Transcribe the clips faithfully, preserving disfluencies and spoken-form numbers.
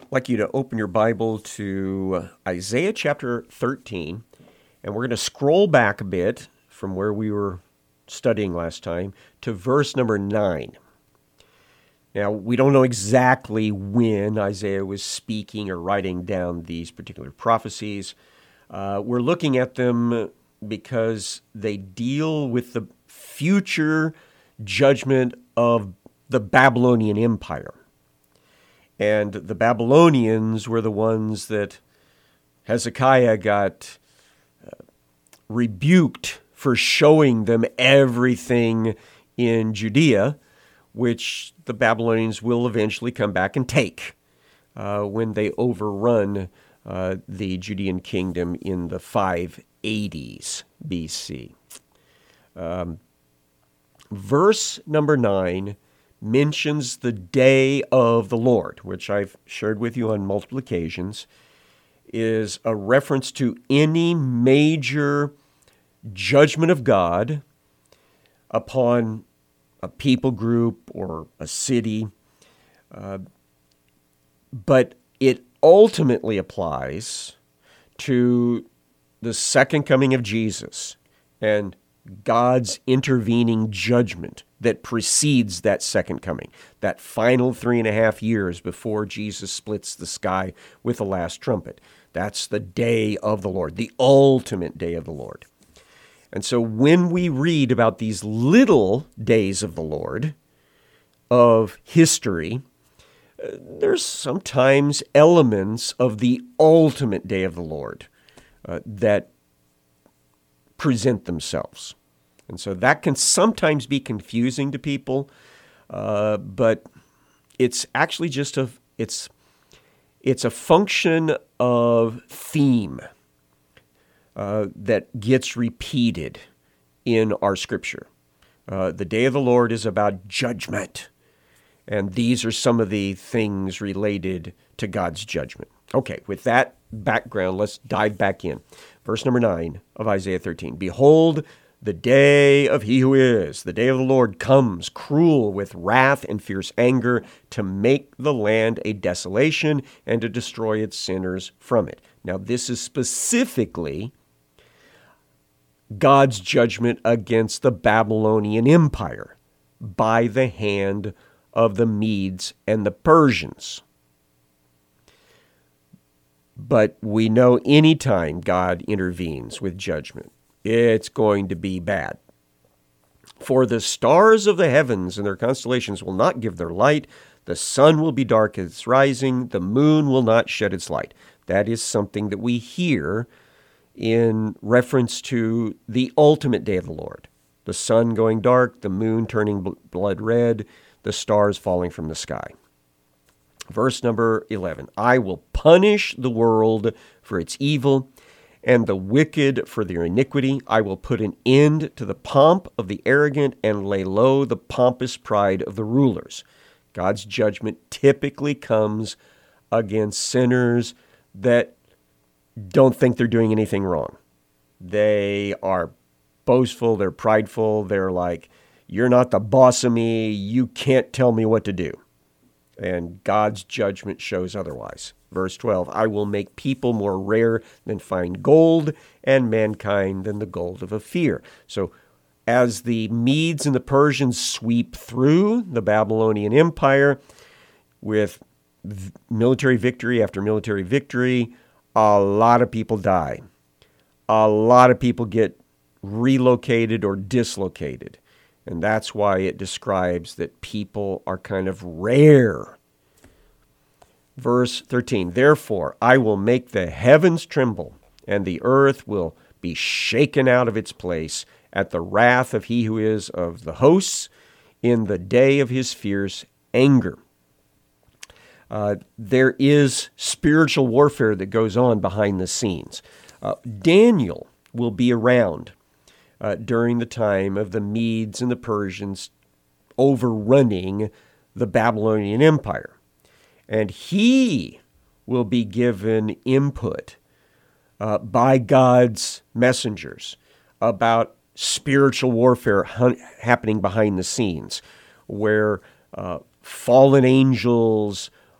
I'd like you to open your Bible to Isaiah chapter thirteen, and we're going to scroll back a bit from where we were studying last time to verse number nine. Now, we don't know exactly when Isaiah was speaking or writing down these particular prophecies. Uh, we're looking at them because they deal with the future judgment of the Babylonian Empire. And the Babylonians were the ones that Hezekiah got uh, rebuked for showing them everything in Judea, which the Babylonians will eventually come back and take uh, when they overrun uh, the Judean kingdom in the five eighties B C. Um, verse number nine mentions the day of the Lord, which I've shared with you on multiple occasions, is a reference to any major judgment of God upon a people group or a city, uh, but it ultimately applies to the second coming of Jesus and God's intervening judgment that precedes that second coming, that final three and a half years before Jesus splits the sky with the last trumpet. That's the day of the Lord, the ultimate day of the Lord. And so when we read about these little days of the Lord, of history, uh, there's sometimes elements of the ultimate day of the Lord uh, that present themselves. And so that can sometimes be confusing to people, uh, but it's actually just a it's it's a function of theme uh, that gets repeated in our Scripture. Uh, the day of the Lord is about judgment, and these are some of the things related to God's judgment. Okay, with that background, let's dive back in. Verse number nine of Isaiah thirteen. Behold, the day of he who is, the day of the Lord comes, cruel with wrath and fierce anger, to make the land a desolation and to destroy its sinners from it. Now, this is specifically God's judgment against the Babylonian Empire by the hand of the Medes and the Persians. But we know anytime God intervenes with judgment, it's going to be bad. For the stars of the heavens and their constellations will not give their light. The sun will be dark at its rising. The moon will not shed its light. That is something that we hear in reference to the ultimate day of the Lord. The sun going dark, the moon turning blood red, the stars falling from the sky. Verse number eleven, I will punish the world for its evil and the wicked for their iniquity. I will put an end to the pomp of the arrogant and lay low the pompous pride of the rulers. God's judgment typically comes against sinners that don't think they're doing anything wrong. They are boastful, they're prideful, they're like, you're not the boss of me, you can't tell me what to do. And God's judgment shows otherwise. Verse twelve, I will make people more rare than fine gold, and mankind than the gold of Ophir. So as the Medes and the Persians sweep through the Babylonian Empire with v- military victory after military victory, a lot of people die. A lot of people get relocated or dislocated. And that's why it describes that people are kind of rare. Verse thirteen, therefore I will make the heavens tremble, and the earth will be shaken out of its place at the wrath of he who is of the hosts in the day of his fierce anger. Uh, there is spiritual warfare that goes on behind the scenes. Uh, Daniel will be around uh, during the time of the Medes and the Persians overrunning the Babylonian Empire. And he will be given input uh, by God's messengers about spiritual warfare hun- happening behind the scenes, where uh, fallen angels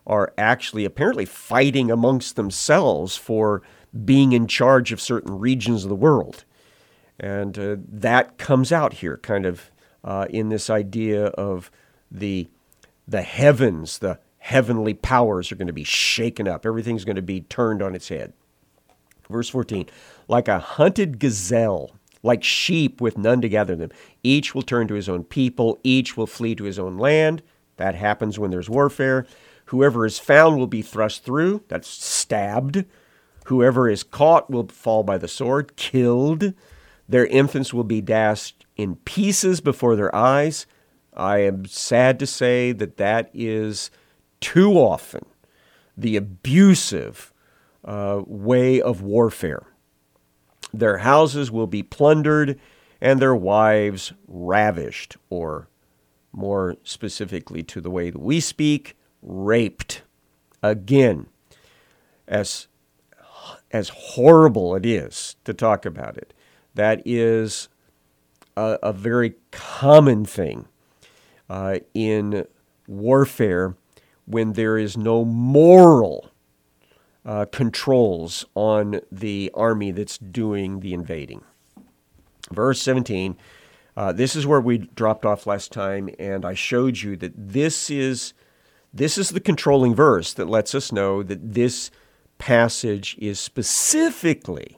are actually apparently fighting amongst themselves for being in charge of certain regions of the world. And uh, that comes out here kind of uh, in this idea of the, the heavens, the heavenly powers are going to be shaken up. Everything's going to be turned on its head. Verse fourteen, like a hunted gazelle, like sheep with none to gather them. Each will turn to his own people. Each will flee to his own land. That happens when there's warfare. Whoever is found will be thrust through. That's stabbed. Whoever is caught will fall by the sword, killed. Their infants will be dashed in pieces before their eyes. I am sad to say that that is too often the abusive uh, way of warfare. Their houses will be plundered and their wives ravished, or more specifically to the way that we speak, raped. Again, as, as horrible it is to talk about it, that is a, a very common thing uh, in warfare when there is no moral uh, controls on the army that's doing the invading. Verse seventeen, uh, this is where we dropped off last time, and I showed you that this is this is the controlling verse that lets us know that this passage is specifically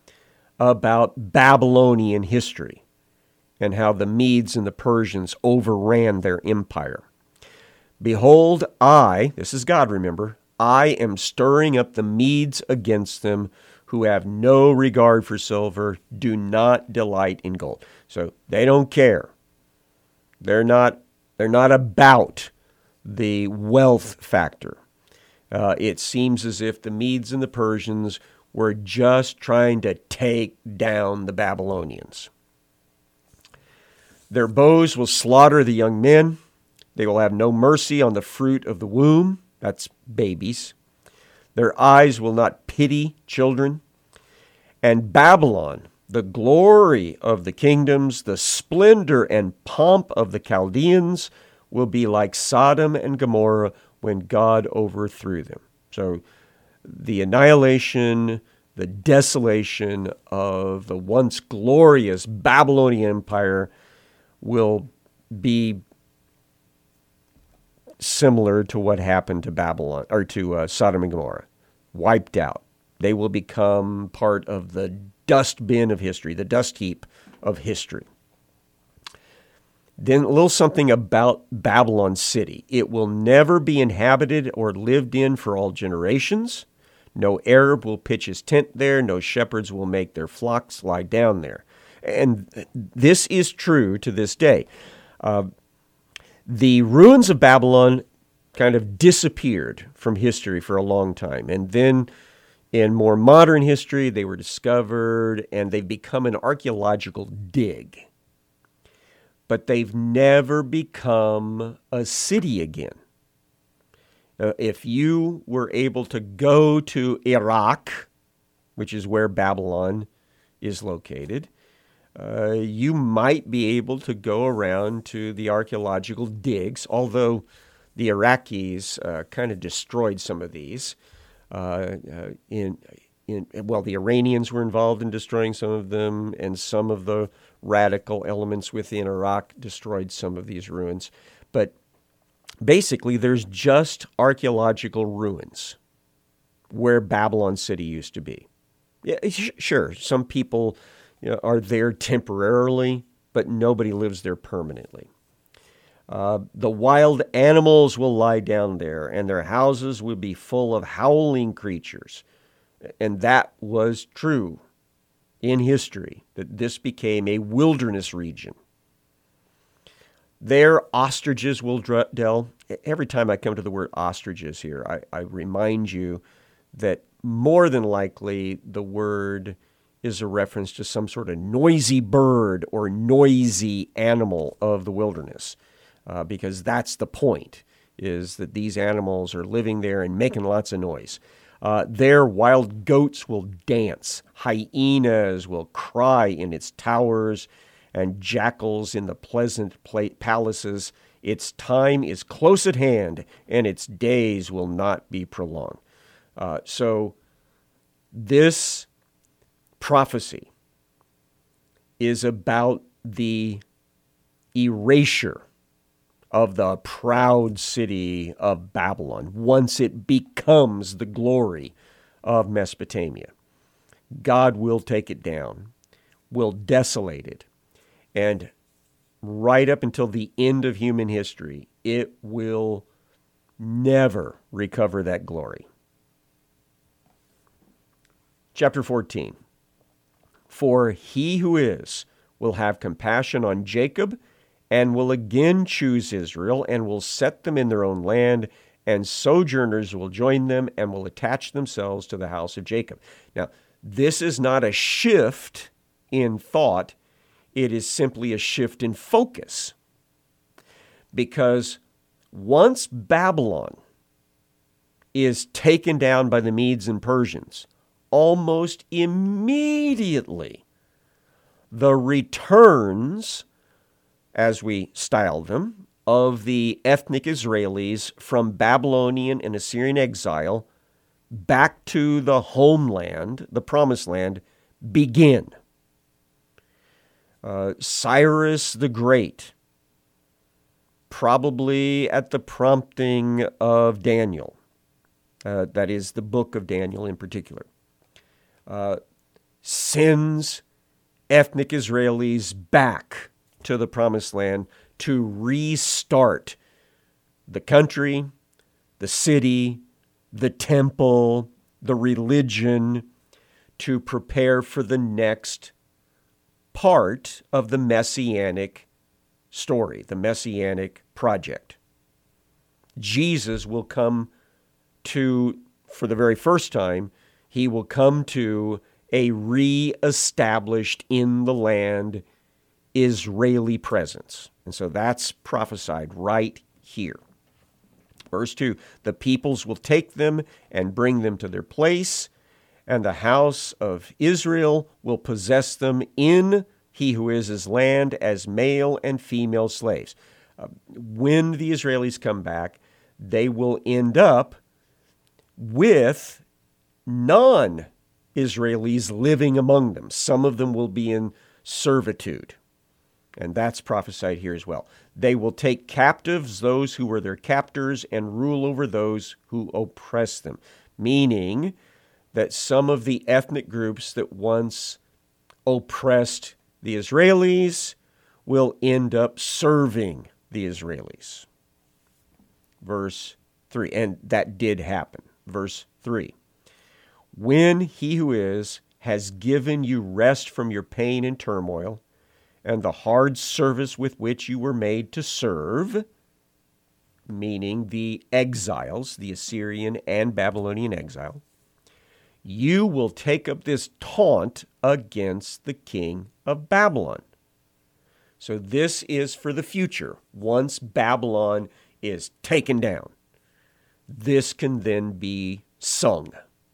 about Babylonian history and how the Medes and the Persians overran their empire. Behold, I, this is God, remember, I am stirring up the Medes against them, who have no regard for silver, do not delight in gold. So they don't care. They're not, they're not about the wealth factor. Uh, it seems as if the Medes and the Persians were just trying to take down the Babylonians. Their bows will slaughter the young men. They will have no mercy on the fruit of the womb. That's babies. Their eyes will not pity children. And Babylon, the glory of the kingdoms, the splendor and pomp of the Chaldeans, will be like Sodom and Gomorrah when God overthrew them. So the annihilation, the desolation of the once glorious Babylonian Empire will be similar to what happened to Babylon, or to uh, Sodom and Gomorrah. Wiped out. They will become part of the dustbin of history, the dust heap of history. Then a little something about Babylon city. It will never be inhabited or lived in for all generations. No Arab will pitch his tent there. No shepherds will make their flocks lie down there. And this is true to this day. Uh, the ruins of Babylon kind of disappeared from history for a long time. And then in more modern history, they were discovered and they've become an archaeological dig. But they've never become a city again. Uh, if you were able to go to Iraq, which is where Babylon is located, uh, you might be able to go around to the archaeological digs, although the Iraqis uh, kind of destroyed some of these. Uh, uh, in, in well, the Iranians were involved in destroying some of them, and some of the radical elements within Iraq destroyed some of these ruins. But basically, there's just archaeological ruins where Babylon City used to be. Yeah, sure, some people, you know, are there temporarily, but nobody lives there permanently. Uh, the wild animals will lie down there, and their houses will be full of howling creatures. And that was true in history, that this became a wilderness region. There, ostriches will dwell. Every time I come to the word ostriches here, I, I remind you that more than likely the word is a reference to some sort of noisy bird or noisy animal of the wilderness, uh, because that's the point, is that these animals are living there and making lots of noise. Uh, there, wild goats will dance, hyenas will cry in its towers, and jackals in the pleasant palaces Its time is close at hand, and its days will not be prolonged. Uh, so this prophecy is about the erasure of the proud city of Babylon once it becomes the glory of Mesopotamia. God will take it down, will desolate it, and right up until the end of human history, it will never recover that glory. Chapter fourteen. For he who is will have compassion on Jacob, and will again choose Israel, and will set them in their own land, and sojourners will join them, and will attach themselves to the house of Jacob. Now, this is not a shift in thought. It is simply a shift in focus. Because once Babylon is taken down by the Medes and Persians, almost immediately the returns, as we style them, of the ethnic Israelis from Babylonian and Assyrian exile back to the homeland, the promised land, begin. Uh, Cyrus the Great, probably at the prompting of Daniel, uh, that is the book of Daniel in particular, uh, sends ethnic Israelis back to the promised land to restart the country, the city, the temple, the religion, to prepare for the next part of the Messianic story, the Messianic project. Jesus will come to, for the very first time, he will come to a re-established in the land Israeli presence. And so that's prophesied right here. Verse two, the peoples will take them and bring them to their place, and the house of Israel will possess them in he who is his land as male and female slaves. Uh, when the Israelis come back, they will end up with non-Israelis living among them. Some of them will be in servitude. And that's prophesied here as well. They will take captives those who were their captors and rule over those who oppress them. Meaning that some of the ethnic groups that once oppressed the Israelis will end up serving the Israelis. Verse three, and that did happen. Verse three, when he who is has given you rest from your pain and turmoil, and the hard service with which you were made to serve, meaning the exiles, the Assyrian and Babylonian exile, you will take up this taunt against the king of Babylon. So this is for the future. Once Babylon is taken down, this can then be sung.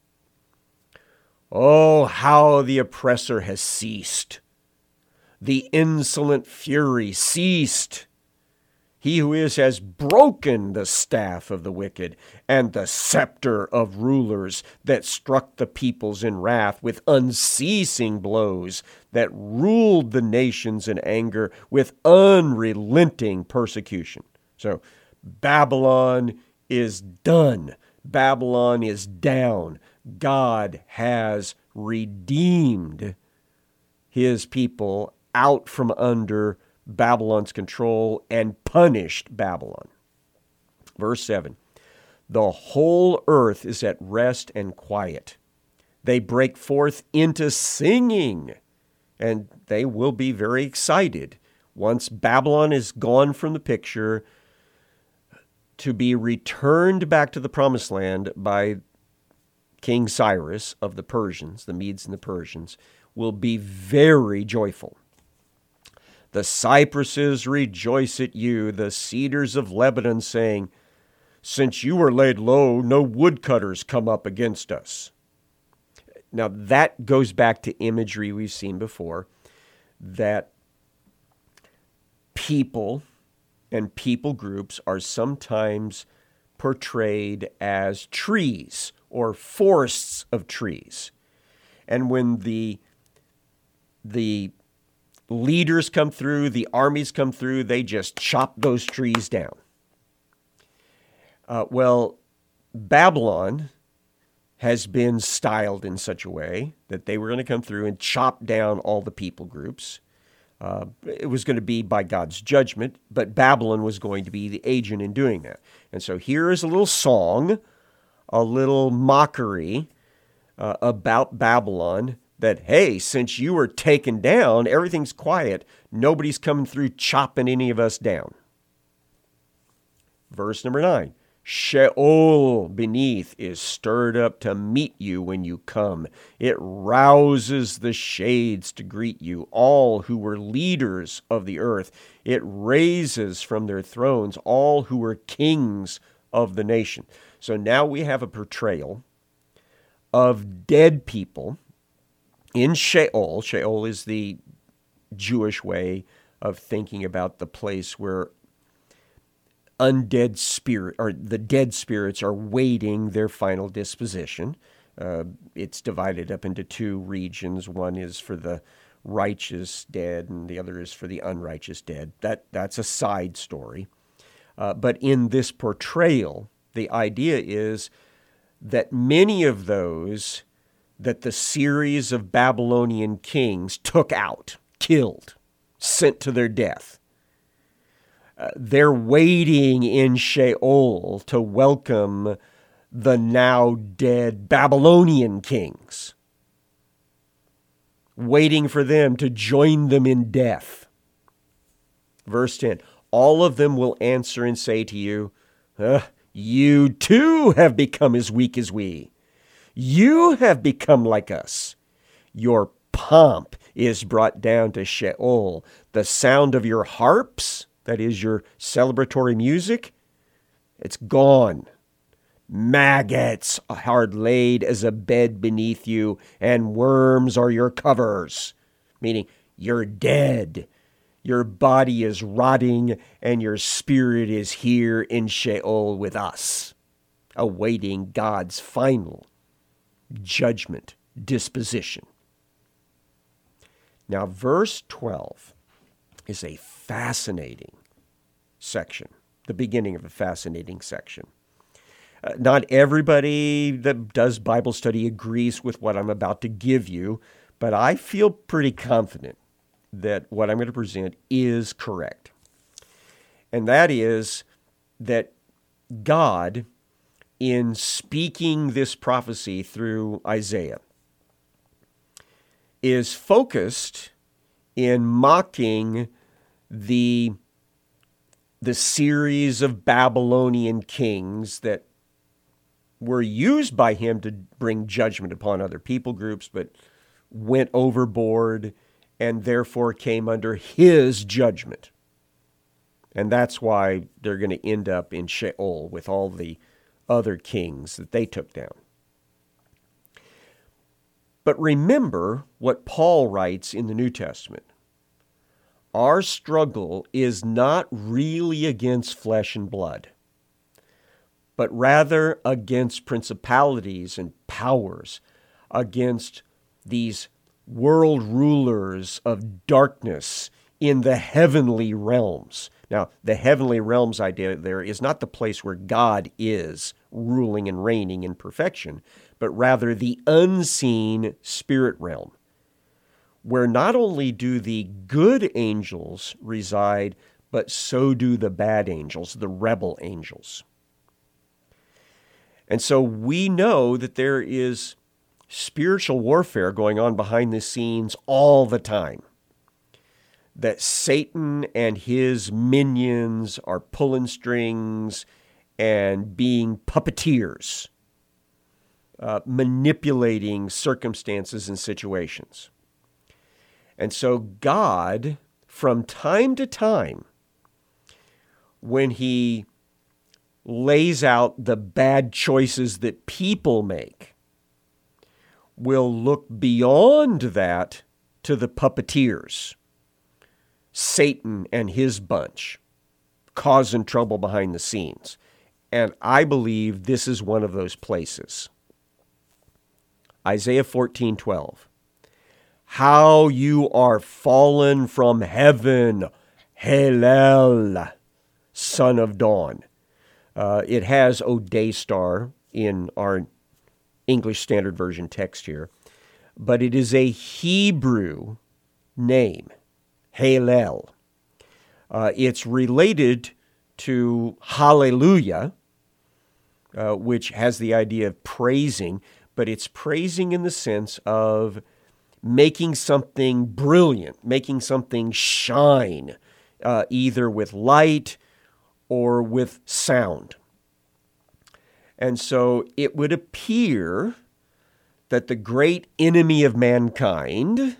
Oh, how the oppressor has ceased. The insolent fury ceased. He who is has broken the staff of the wicked and the scepter of rulers that struck the peoples in wrath with unceasing blows, that ruled the nations in anger with unrelenting persecution. So Babylon is done. Babylon is down. God has redeemed his people out from under Babylon's control and punished Babylon. Verse seven, the whole earth is at rest and quiet. They break forth into singing, and they will be very excited once Babylon is gone from the picture to be returned back to the promised land by King Cyrus of the Persians, the Medes and the Persians, will be very joyful. The cypresses rejoice at you, the cedars of Lebanon, saying, since you were laid low, no woodcutters come up against us. Now that goes back to imagery we've seen before, that people and people groups are sometimes portrayed as trees or forests of trees. And when the the leaders come through, the armies come through, they just chop those trees down. Uh, well, Babylon has been styled in such a way that they were going to come through and chop down all the people groups. Uh, it was going to be by God's judgment, but Babylon was going to be the agent in doing that. And so here is a little song, a little mockery uh, about Babylon, that, hey, since you were taken down, everything's quiet. Nobody's coming through chopping any of us down. Verse number nine. Sheol beneath is stirred up to meet you when you come. It rouses the shades to greet you, all who were leaders of the earth. It raises from their thrones all who were kings of the nation. So now we have a portrayal of dead people in Sheol. Sheol is the Jewish way of thinking about the place where undead spirit, or the dead spirits, are waiting their final disposition. Uh, it's divided up into two regions. One is for the righteous dead, and the other is for the unrighteous dead. That that's a side story. Uh, but in this portrayal, the idea is that many of those that the series of Babylonian kings took out, killed, sent to their death, Uh, they're waiting in Sheol to welcome the now dead Babylonian kings, waiting for them to join them in death. Verse ten, all of them will answer and say to you, uh, you too have become as weak as we. You have become like us. Your pomp is brought down to Sheol. The sound of your harps, that is your celebratory music, it's gone. Maggots are laid as a bed beneath you, and worms are your covers, meaning you're dead. Your body is rotting, and your spirit is here in Sheol with us, awaiting God's final judgment disposition. Now, verse twelve is a fascinating section, the beginning of a fascinating section. Uh, not everybody that does Bible study agrees with what I'm about to give you, but I feel pretty confident that what I'm going to present is correct. And that is that God, in speaking this prophecy through Isaiah, is focused in mocking the, the series of Babylonian kings that were used by him to bring judgment upon other people groups, but went overboard and therefore came under his judgment. And that's why they're going to end up in Sheol with all the other kings that they took down. But remember what Paul writes in the New Testament. Our struggle is not really against flesh and blood, but rather against principalities and powers, against these world rulers of darkness in the heavenly realms. Now, the heavenly realms idea there is not the place where God is ruling and reigning in perfection, but rather the unseen spirit realm, where not only do the good angels reside, but so do the bad angels, the rebel angels. And so we know that there is spiritual warfare going on behind the scenes all the time. That Satan and his minions are pulling strings and being puppeteers, uh, manipulating circumstances and situations. And so God, from time to time, when he lays out the bad choices that people make, will look beyond that to the puppeteers, Satan and his bunch, causing trouble behind the scenes. And I believe this is one of those places. Isaiah fourteen twelve. How you are fallen from heaven, Hallel, son of dawn. Uh, it has O day star in our English Standard Version text here, but it is a Hebrew name, Hallel. Uh, it's related to hallelujah, uh, which has the idea of praising, but it's praising in the sense of making something brilliant, making something shine, uh, either with light or with sound. And so it would appear that the great enemy of mankind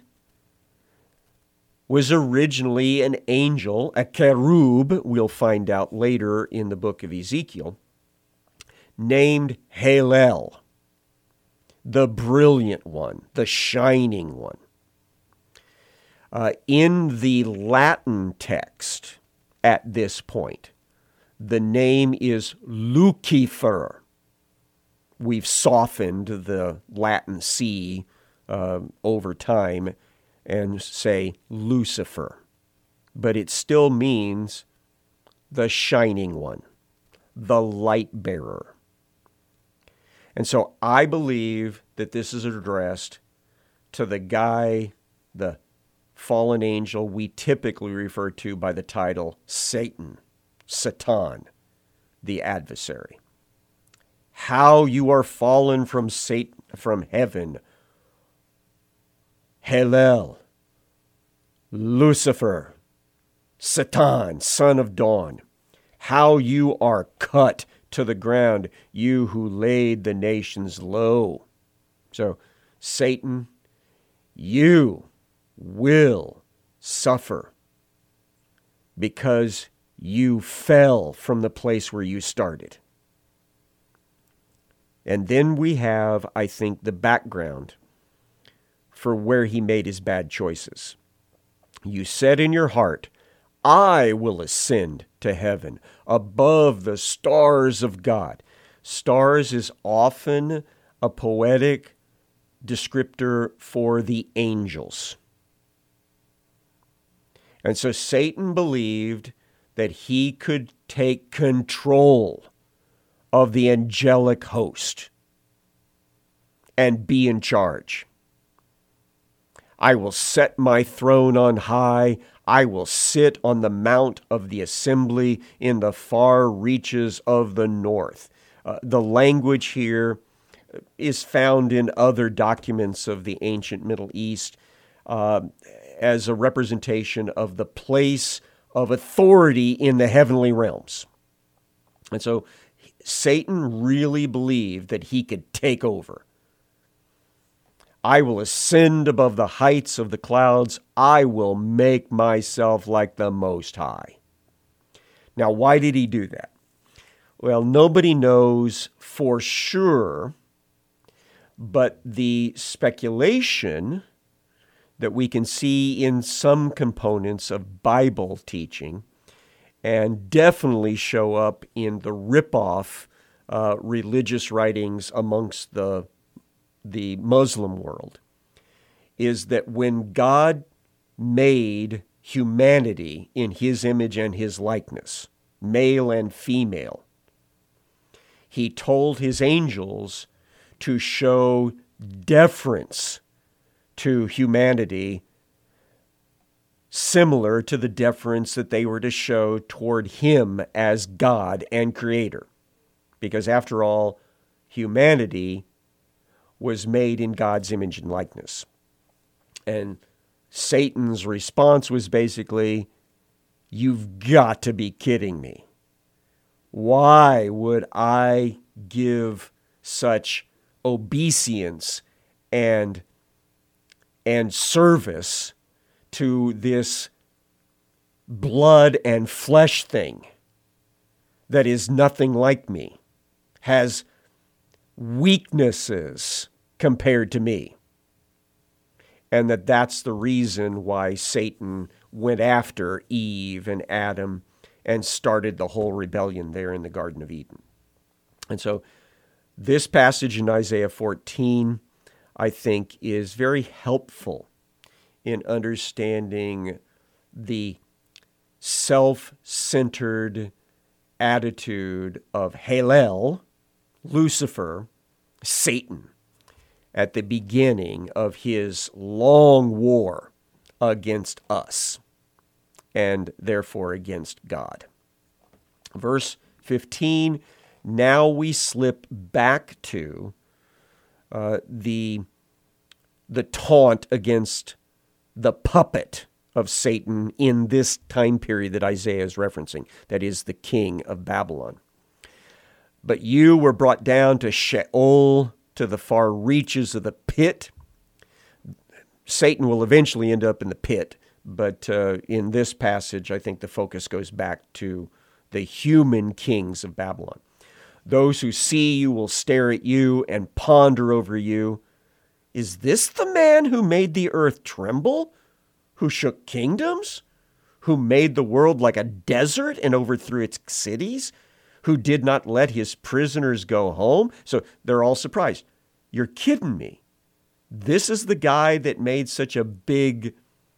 was originally an angel, a cherub, we'll find out later in the book of Ezekiel, named Hallel, the brilliant one, the shining one. Uh, in the Latin text at this point, the name is Lucifer. We've softened the Latin C uh, over time and say Lucifer. But it still means the shining one, the light bearer. And so I believe that this is addressed to the guy, the fallen angel we typically refer to by the title Satan, Satan, the adversary. How you are fallen from Satan, from heaven, Hallel, Lucifer, Satan, son of dawn. How you are cut to the ground, you who laid the nations low. So, Satan, you will suffer because you fell from the place where you started. And then we have, I think, the background for where he made his bad choices. You said in your heart, I will ascend to heaven above the stars of God. Stars is often a poetic descriptor for the angels. And so Satan believed that he could take control of the angelic host and be in charge. I will set my throne on high. I will sit on the mount of the assembly in the far reaches of the north. Uh, the language here is found in other documents of the ancient Middle East uh, as a representation of the place of authority in the heavenly realms. And so Satan really believed that he could take over. I will ascend above the heights of the clouds. I will make myself like the Most High. Now, why did he do that? Well, nobody knows for sure, but the speculation that we can see in some components of Bible teaching and definitely show up in the rip-off uh, religious writings amongst the the Muslim world, is that when God made humanity in his image and his likeness, male and female, he told his angels to show deference to humanity similar to the deference that they were to show toward him as God and creator. Because after all, humanity was made in God's image and likeness. And Satan's response was basically, you've got to be kidding me. Why would I give such obeisance and, and service to this blood and flesh thing that is nothing like me, has weaknesses compared to me? And that that's the reason why Satan went after Eve and Adam and started the whole rebellion there in the Garden of Eden. And so this passage in Isaiah fourteen, I think, is very helpful in understanding the self-centered attitude of Halel, Lucifer, Satan, at the beginning of his long war against us, and therefore against God. Verse fifteen, now we slip back to uh, the, the taunt against the puppet of Satan in this time period that Isaiah is referencing, that is the king of Babylon. But you were brought down to Sheol, to the far reaches of the pit. Satan will eventually end up in the pit, but uh, in this passage, I think the focus goes back to the human kings of Babylon. Those who see you will stare at you and ponder over you. Is this the man who made the earth tremble? Who shook kingdoms? Who made the world like a desert and overthrew its cities? Who did not let his prisoners go home? So they're all surprised. You're kidding me. This is the guy that made such a big,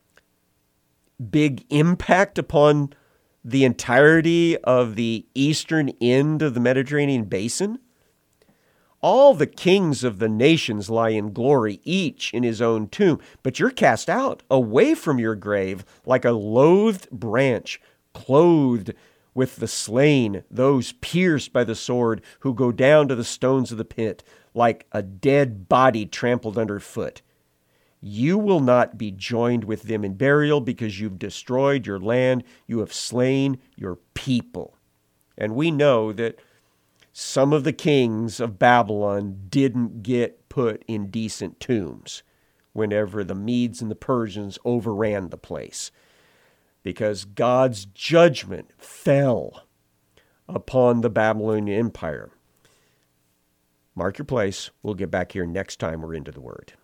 big impact upon the entirety of the eastern end of the Mediterranean basin? All the kings of the nations lie in glory, each in his own tomb. But you're cast out, away from your grave, like a loathed branch, clothed with the slain, those pierced by the sword, who go down to the stones of the pit, like a dead body trampled underfoot. You will not be joined with them in burial, because you've destroyed your land, you have slain your people. And we know that some of the kings of Babylon didn't get put in decent tombs whenever the Medes and the Persians overran the place, because God's judgment fell upon the Babylonian Empire. Mark your place. We'll get back here next time we're into the Word.